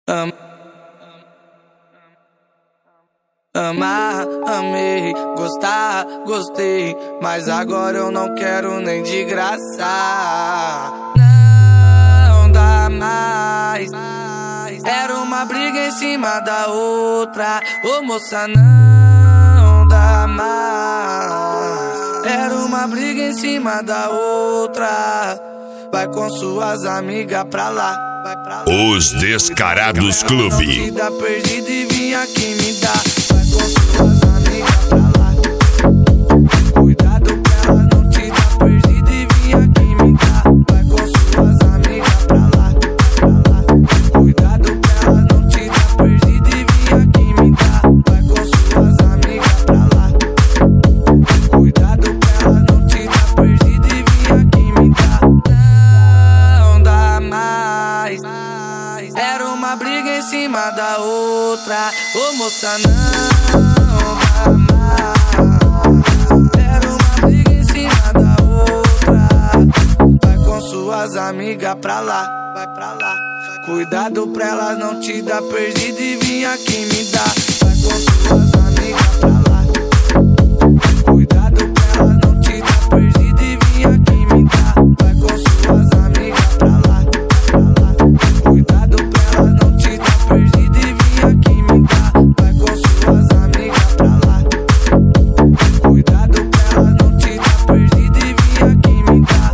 Amar, amei, gostar, gostei, mas agora eu não quero nem de graça. Não dá mais. Era uma briga em cima da outra. Ô moça, não dá mais. Era uma briga em cima da outra. Vai com suas amigas pra lá. Os Descarados Clube. Dá perdido e vim aqui me dar. Vai com suas amigas pra lá. Cuidado pra elas não te dar perdido e vim aqui me dar. Vai com suas amigas pra lá. Cuidado pra elas não te dar perdido e vim aqui me dar. Vai com suas amigas pra lá. Cuidado pra elas não te dar perdido e vim aqui me dar. Não dá mais. Era uma briga em cima da outra. Ô moça, não dá mais. Era uma briga em cima da outra. Vai com suas amigas pra lá. Vai pra lá. Cuidado pra elas não te dar perdido e vim aqui me dar. Vai com suas amigas pra lá. Cuidado pra elas não te dar perdido e vim aqui me dar. Vai com suas amigas pra lá. Cuidado pra elas não te dar perdido e vim aqui me dar. Vai com suas amigas pra lá. Cuidado pra elas não te dar perdido e vim aqui me dar.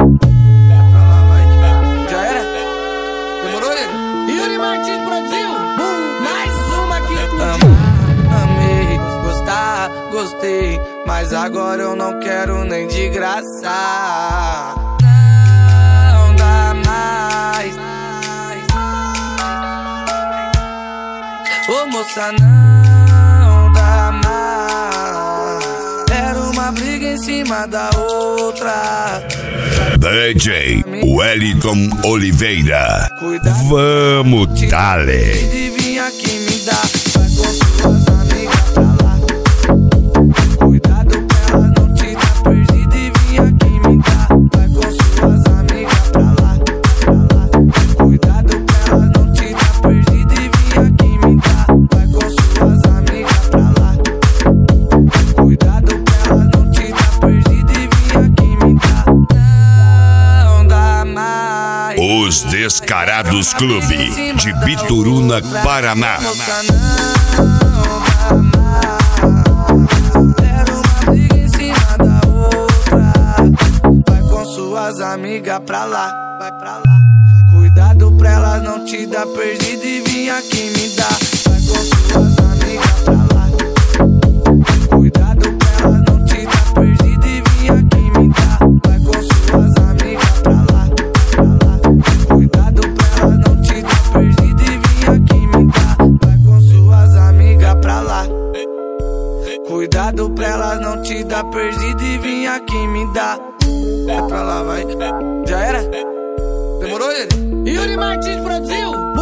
Já era? Demorou, ele? Yuri Martins produziu. Mais uma que explodiu. Amei, gostar, gostei, mas agora eu não quero nem de graça. Não dá mais. Ô moça, não dá mais. Era uma briga em cima da outra. DJ Wellington Oliveira. Vamos, dale. E vim aqui me dar. Vai com suas amigas pra lá. Cuidado pra elas não te dar perdido e vim aqui me dar. Vai com suas amigas pra lá. Cuidado pra elas não te dar perdido e vim aqui me dar. Vai com suas amigas pra lá. Cuidado pra elas não te dar perdido e vim aqui me dar. Não dá mais. Os Descarados Clube de Bituruna, Paraná. Moça, não dá mais. Era uma briga em cima da outra. Vai com suas amigas pra lá. Vai pra lá. Cuidado pra elas não te dar perdido e vim aqui me dar. Vai com suas amigas pra lá. Cuidado pra elas não te dar perdido e vim aqui me dar. Vai com suas amigas pra lá. Cuidado pra elas não te dar perdido e vim aqui me dar. Vai com suas amigas pra lá. Cuidado pra elas não te dar perdido e vim aqui me dar. Vai pra lá, vai. Já era? Demorou, ele? Yuri Martins produziu.